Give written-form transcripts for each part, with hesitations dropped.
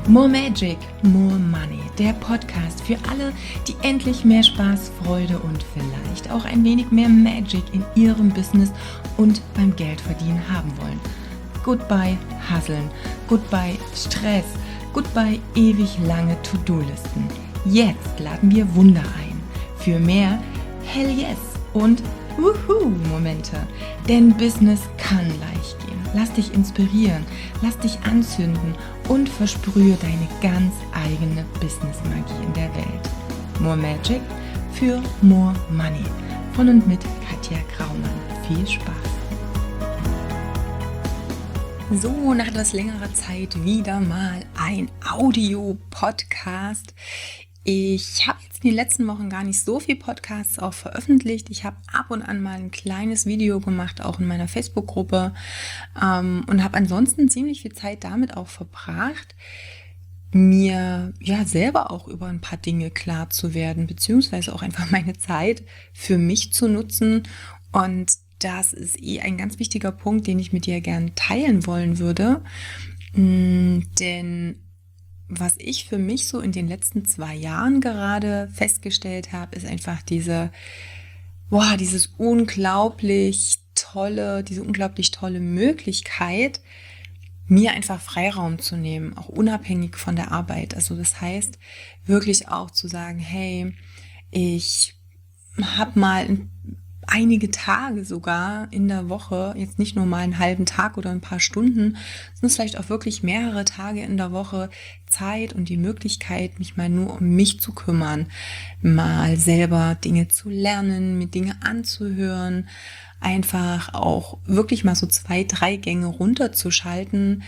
More Magic, More Money, der Podcast für alle, die endlich mehr Spaß, Freude und vielleicht auch ein wenig mehr Magic in ihrem Business und beim Geldverdienen haben wollen. Goodbye Hustlen, goodbye Stress, goodbye ewig lange To-Do-Listen. Jetzt laden wir Wunder ein für mehr Hell Yes und Wuhu-Momente, denn Business kann leicht gehen. Lass dich inspirieren, lass dich anzünden und versprühe deine ganz eigene Business-Magie in der Welt. More Magic für More Money. Von und mit Katja Graumann. Viel Spaß! So, nach etwas längerer Zeit wieder mal ein Audio-Podcast. Ich habe jetzt in den letzten Wochen gar nicht so viel Podcasts auch veröffentlicht. Ich habe ab und an mal ein kleines Video gemacht, auch in meiner Facebook-Gruppe, und habe ansonsten ziemlich viel Zeit damit auch verbracht, mir selber auch über ein paar Dinge klar zu werden, beziehungsweise auch einfach meine Zeit für mich zu nutzen. Und das ist ein ganz wichtiger Punkt, den ich mit dir gerne teilen wollen würde, denn was ich für mich so in den letzten 2 Jahren gerade festgestellt habe, ist einfach diese unglaublich tolle Möglichkeit, mir einfach Freiraum zu nehmen, auch unabhängig von der Arbeit. Also das heißt, wirklich auch zu sagen, hey, ich habe mal einige Tage sogar in der Woche, jetzt nicht nur mal einen halben Tag oder ein paar Stunden, sondern vielleicht auch wirklich mehrere Tage in der Woche Zeit und die Möglichkeit, mich mal nur um mich zu kümmern, mal selber Dinge zu lernen, mir Dinge anzuhören, einfach auch wirklich mal so 2, 3 Gänge runterzuschalten,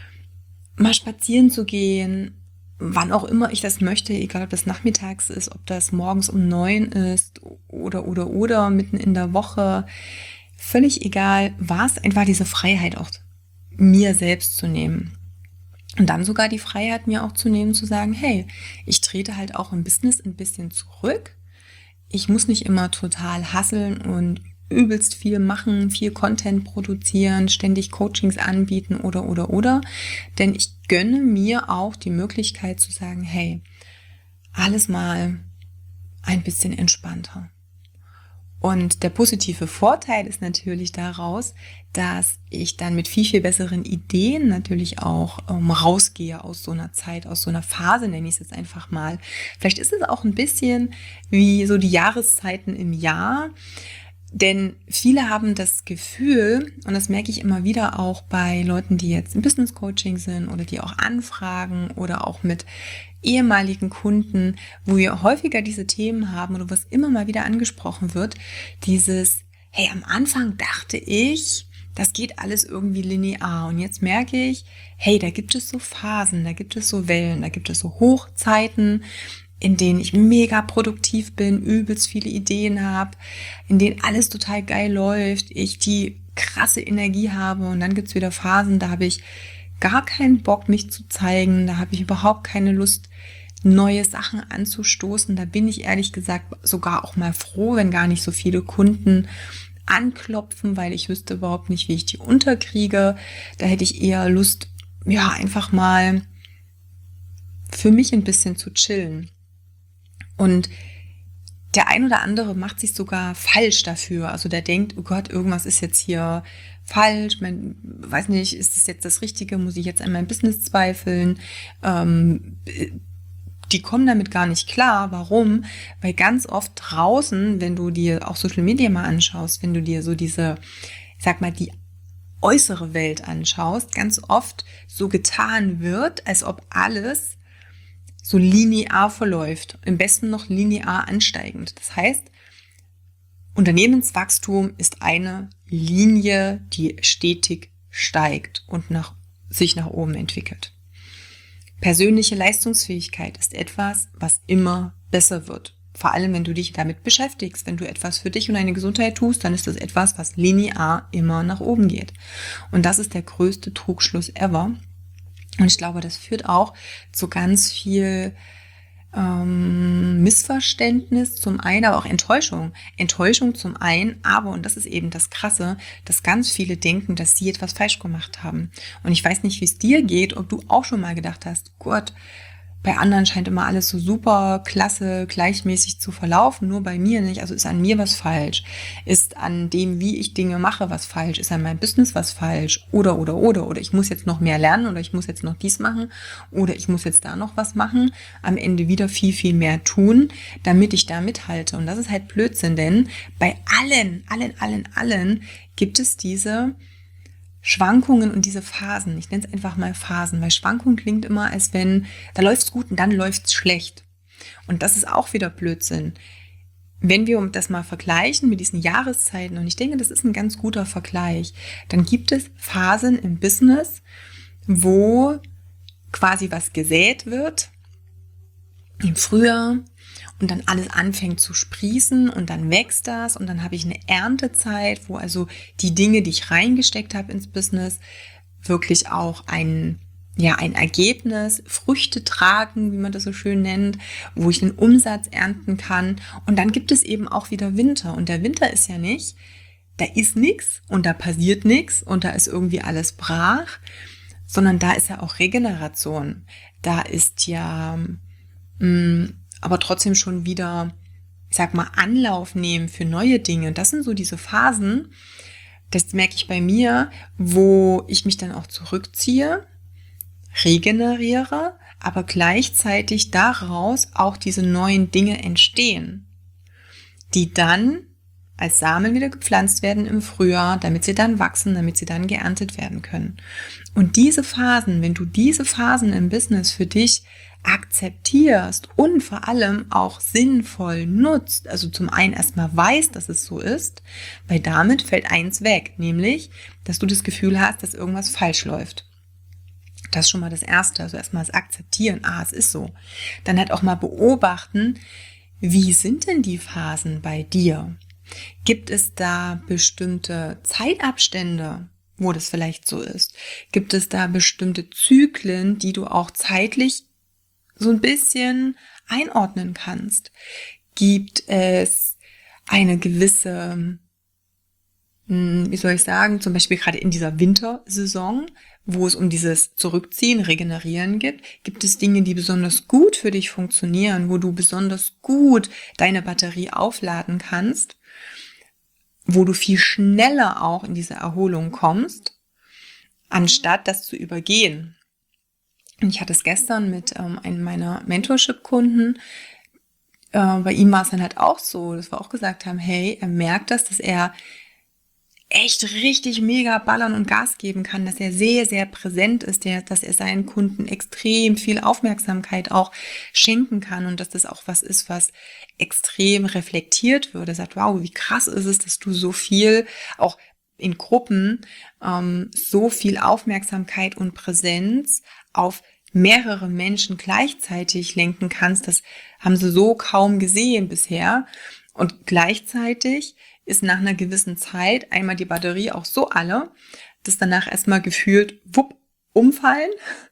mal spazieren zu gehen, wann auch immer ich das möchte, egal ob das nachmittags ist, ob das morgens um 9 ist oder mitten in der Woche, völlig egal, was, einfach diese Freiheit auch mir selbst zu nehmen. Und dann sogar die Freiheit mir auch zu nehmen, zu sagen, hey, ich trete halt auch im Business ein bisschen zurück. Ich muss nicht immer total hustlen und übelst viel machen, viel Content produzieren, ständig Coachings anbieten oder. Denn ich gönne mir auch die Möglichkeit zu sagen, hey, alles mal ein bisschen entspannter. Und der positive Vorteil ist natürlich daraus, dass ich dann mit viel, viel besseren Ideen natürlich auch rausgehe aus so einer Zeit, aus so einer Phase, nenne ich es jetzt einfach mal. Vielleicht ist es auch ein bisschen wie so die Jahreszeiten im Jahr. Denn viele haben das Gefühl, und das merke ich immer wieder auch bei Leuten, die jetzt im Business Coaching sind oder die auch anfragen oder auch mit ehemaligen Kunden, wo wir häufiger diese Themen haben oder was immer mal wieder angesprochen wird, dieses, hey, am Anfang dachte ich, das geht alles irgendwie linear und jetzt merke ich, hey, da gibt es so Phasen, da gibt es so Wellen, da gibt es so Hochzeiten, in denen ich mega produktiv bin, übelst viele Ideen habe, in denen alles total geil läuft, ich die krasse Energie habe und dann gibt's wieder Phasen, da habe ich gar keinen Bock, mich zu zeigen, da habe ich überhaupt keine Lust, neue Sachen anzustoßen, da bin ich ehrlich gesagt sogar auch mal froh, wenn gar nicht so viele Kunden anklopfen, weil ich wüsste überhaupt nicht, wie ich die unterkriege, da hätte ich eher Lust, einfach mal für mich ein bisschen zu chillen. Und der ein oder andere macht sich sogar falsch dafür. Also der denkt, oh Gott, irgendwas ist jetzt hier falsch. Weiß nicht, ist das jetzt das Richtige? Muss ich jetzt an meinem Business zweifeln? Die kommen damit gar nicht klar. Warum? Weil ganz oft draußen, wenn du dir auch Social Media mal anschaust, wenn du dir so diese, die äußere Welt anschaust, ganz oft so getan wird, als ob alles so linear verläuft, am besten noch linear ansteigend. Das heißt, Unternehmenswachstum ist eine Linie, die stetig steigt und sich nach oben entwickelt. Persönliche Leistungsfähigkeit ist etwas, was immer besser wird. Vor allem, wenn du dich damit beschäftigst. Wenn du etwas für dich und deine Gesundheit tust, dann ist das etwas, was linear immer nach oben geht. Und das ist der größte Trugschluss ever. Und ich glaube, das führt auch zu ganz viel Missverständnis zum einen, aber auch Enttäuschung. Enttäuschung zum einen, aber, und das ist eben das Krasse, dass ganz viele denken, dass sie etwas falsch gemacht haben. Und ich weiß nicht, wie es dir geht, ob du auch schon mal gedacht hast, Gott, bei anderen scheint immer alles so super, klasse, gleichmäßig zu verlaufen, nur bei mir nicht. Also ist an mir was falsch? Ist an dem, wie ich Dinge mache, was falsch? Ist an meinem Business was falsch? Oder ich muss jetzt noch mehr lernen oder ich muss jetzt noch dies machen oder ich muss jetzt da noch was machen. Am Ende wieder viel, viel mehr tun, damit ich da mithalte. Und das ist halt Blödsinn, denn bei allen gibt es diese Schwankungen und diese Phasen, ich nenne es einfach mal Phasen, weil Schwankung klingt immer, als wenn, da läuft's gut und dann läuft's schlecht. Und das ist auch wieder Blödsinn. Wenn wir das mal vergleichen mit diesen Jahreszeiten, und ich denke, das ist ein ganz guter Vergleich, dann gibt es Phasen im Business, wo quasi was gesät wird im Frühjahr und dann alles anfängt zu sprießen und dann wächst das und dann habe ich eine Erntezeit, wo also die Dinge, die ich reingesteckt habe ins Business, wirklich auch ein Ergebnis, Früchte tragen, wie man das so schön nennt, wo ich den Umsatz ernten kann. Und dann gibt es eben auch wieder Winter. Und der Winter ist ja nicht, da ist nichts und da passiert nichts und da ist irgendwie alles brach, sondern da ist ja auch Regeneration. Da ist ja aber trotzdem schon wieder, ich sag mal, Anlauf nehmen für neue Dinge. Das sind so diese Phasen, das merke ich bei mir, wo ich mich dann auch zurückziehe, regeneriere, aber gleichzeitig daraus auch diese neuen Dinge entstehen, die dann als Samen wieder gepflanzt werden im Frühjahr, damit sie dann wachsen, damit sie dann geerntet werden können. Und diese Phasen, wenn du diese Phasen im Business für dich akzeptierst und vor allem auch sinnvoll nutzt, also zum einen erstmal weißt, dass es so ist, weil damit fällt eins weg, nämlich, dass du das Gefühl hast, dass irgendwas falsch läuft. Das ist schon mal das Erste, also erstmal das Akzeptieren, es ist so. Dann halt auch mal beobachten, wie sind denn die Phasen bei dir? Gibt es da bestimmte Zeitabstände, wo das vielleicht so ist? Gibt es da bestimmte Zyklen, die du auch zeitlich so ein bisschen einordnen kannst? Gibt es eine gewisse, wie soll ich sagen, zum Beispiel gerade in dieser Wintersaison, wo es um dieses Zurückziehen, Regenerieren gibt es Dinge, die besonders gut für dich funktionieren, wo du besonders gut deine Batterie aufladen kannst, wo du viel schneller auch in diese Erholung kommst, anstatt das zu übergehen. Und ich hatte es gestern mit einem meiner Mentorship-Kunden. Bei ihm war es dann halt auch so, dass wir auch gesagt haben, hey, er merkt das, dass er echt richtig mega ballern und Gas geben kann, dass er sehr, sehr präsent ist, dass er seinen Kunden extrem viel Aufmerksamkeit auch schenken kann und dass das auch was ist, was extrem reflektiert wird. Er sagt, wow, wie krass ist es, dass du so viel, auch in Gruppen, so viel Aufmerksamkeit und Präsenz auf mehrere Menschen gleichzeitig lenken kannst. Das haben sie so kaum gesehen bisher. Und gleichzeitig ist nach einer gewissen Zeit einmal die Batterie auch so alle, dass danach erstmal gefühlt wupp umfallen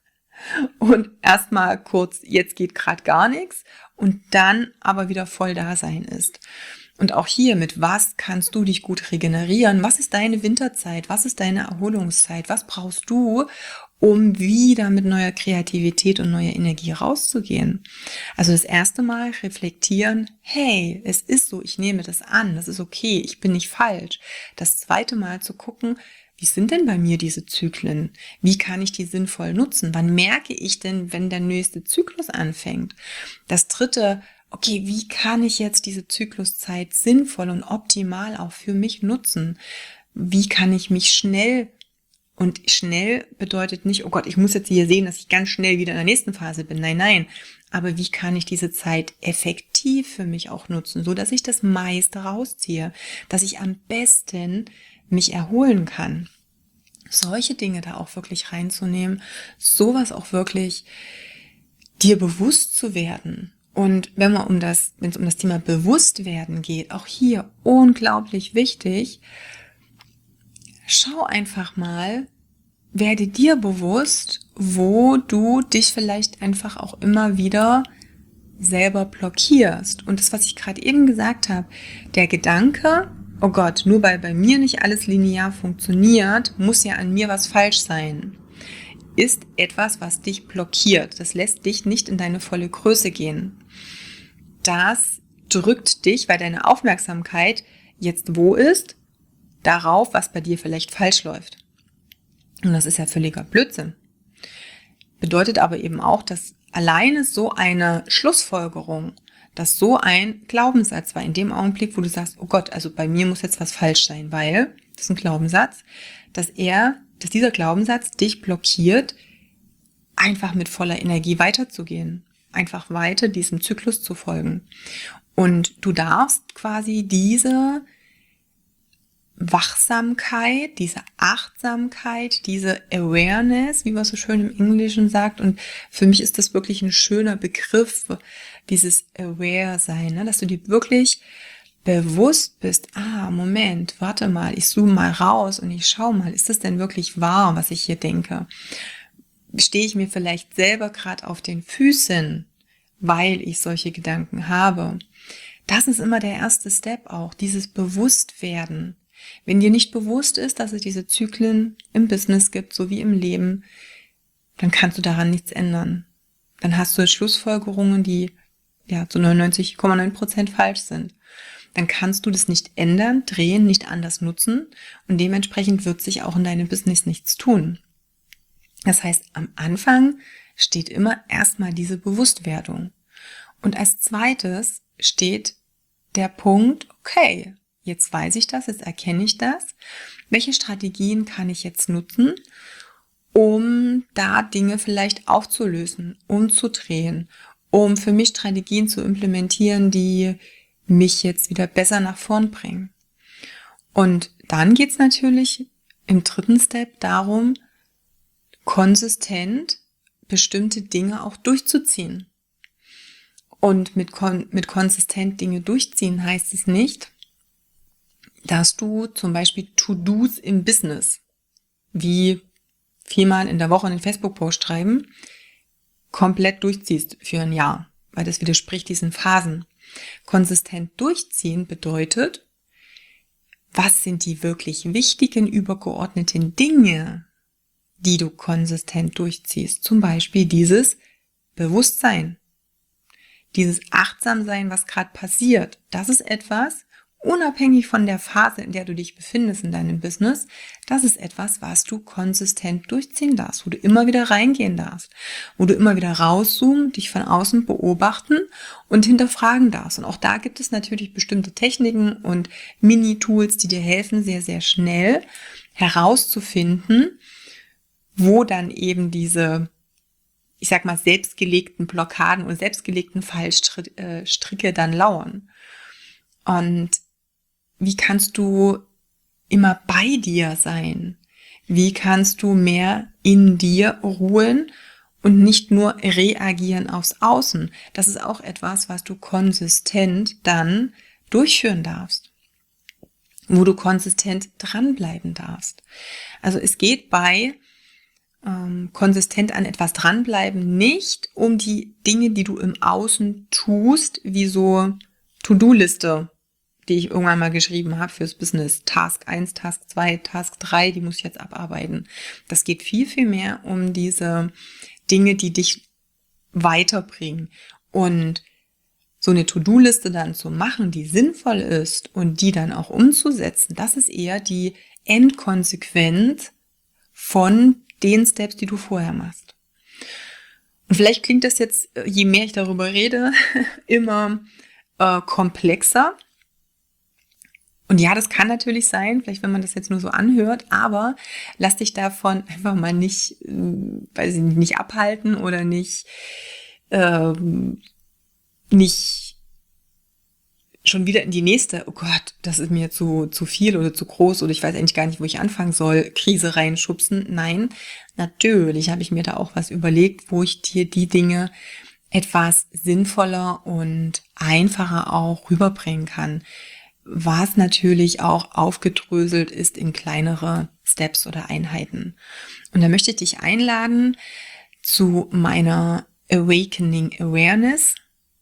und erstmal kurz, jetzt geht gerade gar nichts und dann aber wieder voll da sein ist. Und auch hier, mit was kannst du dich gut regenerieren? Was ist deine Winterzeit? Was ist deine Erholungszeit? Was brauchst du, um wieder mit neuer Kreativität und neuer Energie rauszugehen? Also das erste Mal reflektieren, hey, es ist so, ich nehme das an, das ist okay, ich bin nicht falsch. Das zweite Mal zu gucken, wie sind denn bei mir diese Zyklen? Wie kann ich die sinnvoll nutzen? Wann merke ich denn, wenn der nächste Zyklus anfängt? Das dritte, okay, wie kann ich jetzt diese Zykluszeit sinnvoll und optimal auch für mich nutzen? Wie kann ich mich schnell, und schnell bedeutet nicht, oh Gott, ich muss jetzt hier sehen, dass ich ganz schnell wieder in der nächsten Phase bin. Nein. Aber wie kann ich diese Zeit effektiv für mich auch nutzen, so dass ich das meiste rausziehe, dass ich am besten mich erholen kann? Solche Dinge da auch wirklich reinzunehmen, sowas auch wirklich dir bewusst zu werden. Und wenn es um das Thema Bewusstwerden geht, auch hier unglaublich wichtig, schau einfach mal, werde dir bewusst, wo du dich vielleicht einfach auch immer wieder selber blockierst. Und das, was ich gerade eben gesagt habe, der Gedanke, oh Gott, nur weil bei mir nicht alles linear funktioniert, muss ja an mir was falsch sein, ist etwas, was dich blockiert. Das lässt dich nicht in deine volle Größe gehen. Das drückt dich, weil deine Aufmerksamkeit jetzt wo ist? Darauf, was bei dir vielleicht falsch läuft. Und das ist ja völliger Blödsinn. Bedeutet aber eben auch, dass alleine so eine Schlussfolgerung, dass so ein Glaubenssatz war in dem Augenblick, wo du sagst, oh Gott, also bei mir muss jetzt was falsch sein, weil, das ist ein Glaubenssatz, dass dieser Glaubenssatz dich blockiert, einfach mit voller Energie weiterzugehen, einfach weiter diesem Zyklus zu folgen. Und du darfst quasi diese Wachsamkeit, diese Achtsamkeit, diese Awareness, wie man so schön im Englischen sagt. Und für mich ist das wirklich ein schöner Begriff, dieses Aware-Sein, ne? Dass du dir wirklich bewusst bist, Moment, warte mal, ich zoome mal raus und ich schaue mal, ist das denn wirklich wahr, was ich hier denke? Stehe ich mir vielleicht selber gerade auf den Füßen, weil ich solche Gedanken habe? Das ist immer der erste Step auch, dieses Bewusstwerden. Wenn dir nicht bewusst ist, dass es diese Zyklen im Business gibt, so wie im Leben, dann kannst du daran nichts ändern. Dann hast du Schlussfolgerungen, die ja zu 99,9% falsch sind. Dann kannst du das nicht ändern, drehen, nicht anders nutzen und dementsprechend wird sich auch in deinem Business nichts tun. Das heißt, am Anfang steht immer erstmal diese Bewusstwerdung. Und als zweites steht der Punkt, okay, jetzt weiß ich das, jetzt erkenne ich das. Welche Strategien kann ich jetzt nutzen, um da Dinge vielleicht aufzulösen, umzudrehen, um für mich Strategien zu implementieren, die mich jetzt wieder besser nach vorn bringen. Und dann geht es natürlich im dritten Step darum, konsistent bestimmte Dinge auch durchzuziehen. Und mit konsistent Dinge durchziehen heißt es nicht, dass du zum Beispiel To-Dos im Business, wie 4-mal in der Woche einen Facebook-Post schreiben, komplett durchziehst für ein Jahr, weil das widerspricht diesen Phasen. Konsistent durchziehen bedeutet, was sind die wirklich wichtigen, übergeordneten Dinge, die du konsistent durchziehst? Zum Beispiel dieses Bewusstsein, dieses Achtsamsein, was gerade passiert. Das ist etwas, unabhängig von der Phase, in der du dich befindest in deinem Business, das ist etwas, was du konsistent durchziehen darfst, wo du immer wieder reingehen darfst, wo du immer wieder rauszoomen, dich von außen beobachten und hinterfragen darfst. Und auch da gibt es natürlich bestimmte Techniken und Mini-Tools, die dir helfen, sehr, sehr schnell herauszufinden, wo dann eben diese, ich sag mal, selbstgelegten Blockaden und selbstgelegten Fallstricke dann lauern. Und wie kannst du immer bei dir sein? Wie kannst du mehr in dir ruhen und nicht nur reagieren aufs Außen? Das ist auch etwas, was du konsistent dann durchführen darfst, wo du konsistent dranbleiben darfst. Also es geht bei konsistent an etwas dranbleiben nicht um die Dinge, die du im Außen tust, wie so To-Do-Liste, die ich irgendwann mal geschrieben habe fürs Business. Task 1, Task 2, Task 3, die muss ich jetzt abarbeiten. Das geht viel, viel mehr um diese Dinge, die dich weiterbringen. Und so eine To-Do-Liste dann zu machen, die sinnvoll ist und die dann auch umzusetzen, das ist eher die Endkonsequenz von den Steps, die du vorher machst. Und vielleicht klingt das jetzt, je mehr ich darüber rede, immer komplexer. Und ja, das kann natürlich sein, vielleicht wenn man das jetzt nur so anhört, aber lass dich davon einfach mal nicht, nicht abhalten oder nicht schon wieder in die nächste, oh Gott, das ist mir zu viel oder zu groß oder ich weiß eigentlich gar nicht, wo ich anfangen soll, Krise reinschubsen. Nein, natürlich habe ich mir da auch was überlegt, wo ich dir die Dinge etwas sinnvoller und einfacher auch rüberbringen kann, was natürlich auch aufgedröselt ist in kleinere Steps oder Einheiten. Und da möchte ich dich einladen zu meiner Awakening Awareness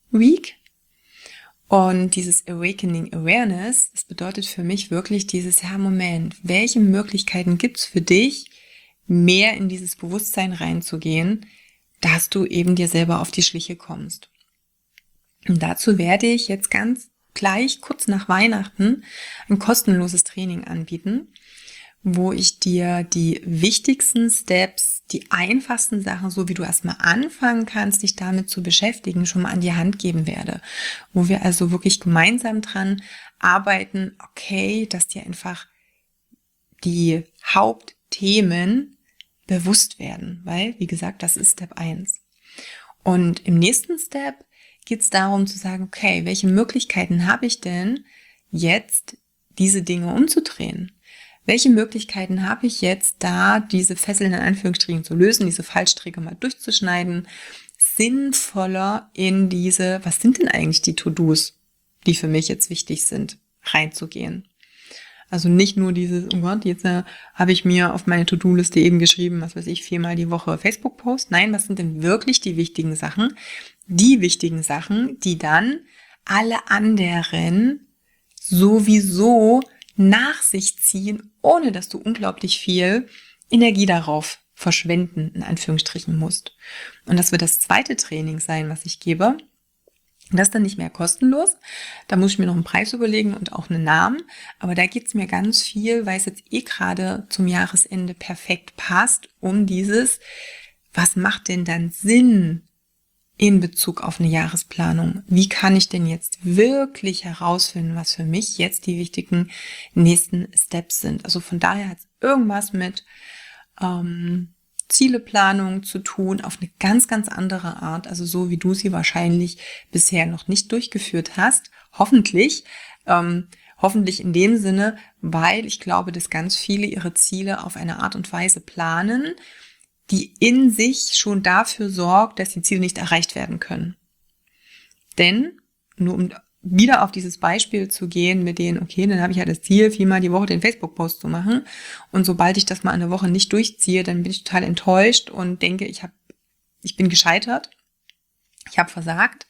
Week. Und dieses Awakening Awareness, das bedeutet für mich wirklich dieses, ja, Moment, welche Möglichkeiten gibt's für dich, mehr in dieses Bewusstsein reinzugehen, dass du eben dir selber auf die Schliche kommst. Und dazu werde ich jetzt ganz gleich kurz nach Weihnachten ein kostenloses Training anbieten, wo ich dir die wichtigsten Steps, die einfachsten Sachen, so wie du erstmal anfangen kannst, dich damit zu beschäftigen, schon mal an die Hand geben werde. Wo wir also wirklich gemeinsam dran arbeiten, okay, dass dir einfach die Hauptthemen bewusst werden, weil, wie gesagt, das ist Step 1. Und im nächsten Step geht es darum zu sagen, okay, welche Möglichkeiten habe ich denn jetzt, diese Dinge umzudrehen? Welche Möglichkeiten habe ich jetzt da, diese Fesseln in Anführungsstrichen zu lösen, diese Fallstricke mal durchzuschneiden, sinnvoller in diese, was sind denn eigentlich die To-Dos, die für mich jetzt wichtig sind, reinzugehen? Also nicht nur dieses, oh Gott, jetzt habe ich mir auf meine To-Do-Liste eben geschrieben, was weiß ich, 4-mal die Woche Facebook-Post. Nein, was sind denn wirklich die wichtigen Sachen? Die wichtigen Sachen, die dann alle anderen sowieso nach sich ziehen, ohne dass du unglaublich viel Energie darauf verschwenden, in Anführungsstrichen musst. Und das wird das zweite Training sein, was ich gebe. Das ist dann nicht mehr kostenlos. Da muss ich mir noch einen Preis überlegen und auch einen Namen. Aber da geht es mir ganz viel, weil es jetzt gerade zum Jahresende perfekt passt, um dieses, was macht denn dann Sinn in Bezug auf eine Jahresplanung? Wie kann ich denn jetzt wirklich herausfinden, was für mich jetzt die wichtigen nächsten Steps sind? Also von daher hat es irgendwas mit Zieleplanung zu tun, auf eine ganz, ganz andere Art, also so wie du sie wahrscheinlich bisher noch nicht durchgeführt hast. Hoffentlich in dem Sinne, weil ich glaube, dass ganz viele ihre Ziele auf eine Art und Weise planen, die in sich schon dafür sorgt, dass die Ziele nicht erreicht werden können. Denn, nur um wieder auf dieses Beispiel zu gehen mit denen, okay, dann habe ich ja das Ziel, 4-mal die Woche den Facebook-Post zu machen. Und sobald ich das mal eine Woche nicht durchziehe, dann bin ich total enttäuscht und denke, ich bin gescheitert. Ich habe versagt.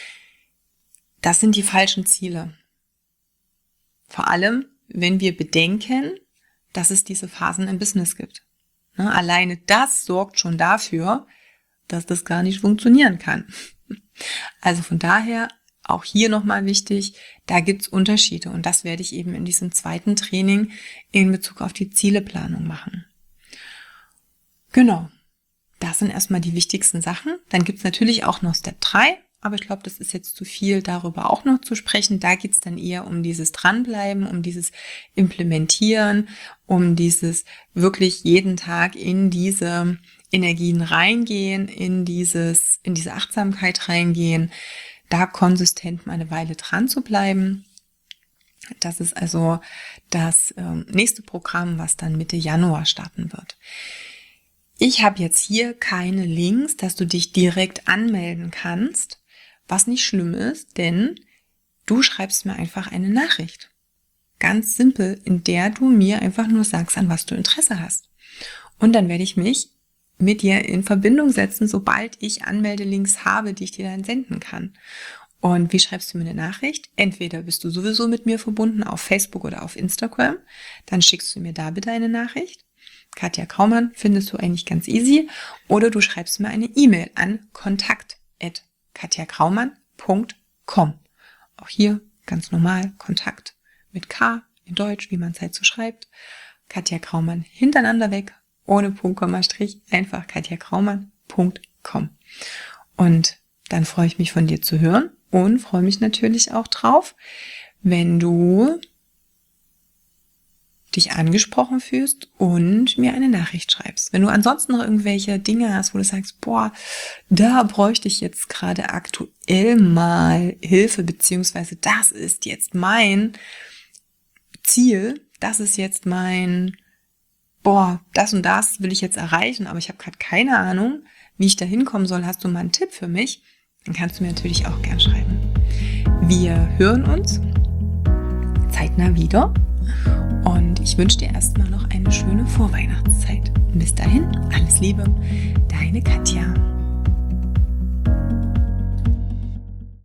Das sind die falschen Ziele. Vor allem, wenn wir bedenken, dass es diese Phasen im Business gibt. Alleine das sorgt schon dafür, dass das gar nicht funktionieren kann. Also von daher auch hier nochmal wichtig, da gibt's Unterschiede und das werde ich eben in diesem zweiten Training in Bezug auf die Zieleplanung machen. Genau, das sind erstmal die wichtigsten Sachen. Dann gibt's natürlich auch noch Step 3, aber ich glaube, das ist jetzt zu viel, darüber auch noch zu sprechen. Da geht's dann eher um dieses Dranbleiben, um dieses Implementieren, um dieses wirklich jeden Tag in diese Energien reingehen, in diese Achtsamkeit reingehen, da konsistent mal eine Weile dran zu bleiben. Das ist also das nächste Programm, was dann Mitte Januar starten wird. Ich habe jetzt hier keine Links, dass du dich direkt anmelden kannst, was nicht schlimm ist, denn du schreibst mir einfach eine Nachricht. Ganz simpel, in der du mir einfach nur sagst, an was du Interesse hast. Und dann werde ich mich mit dir in Verbindung setzen, sobald ich Anmeldelinks habe, die ich dir dann senden kann. Und wie schreibst du mir eine Nachricht? Entweder bist du sowieso mit mir verbunden auf Facebook oder auf Instagram, dann schickst du mir da bitte eine Nachricht. Katja Kraumann findest du eigentlich ganz easy. Oder du schreibst mir eine E-Mail an kontakt@katjakraumann.com. Auch hier ganz normal Kontakt mit K in Deutsch, wie man es halt so schreibt. Katja Kraumann hintereinander weg, ohne Punkt, Komma, Strich, einfach katjakraumann.com. Und dann freue ich mich von dir zu hören und freue mich natürlich auch drauf, wenn du dich angesprochen fühlst und mir eine Nachricht schreibst. Wenn du ansonsten noch irgendwelche Dinge hast, wo du sagst, boah, da bräuchte ich jetzt gerade aktuell mal Hilfe, beziehungsweise das ist jetzt mein Ziel, das ist jetzt mein, das und das will ich jetzt erreichen, aber ich habe gerade keine Ahnung, wie ich da hinkommen soll. Hast du mal einen Tipp für mich? Dann kannst du mir natürlich auch gern schreiben. Wir hören uns zeitnah wieder und ich wünsche dir erstmal noch eine schöne Vorweihnachtszeit. Bis dahin, alles Liebe, deine Katja.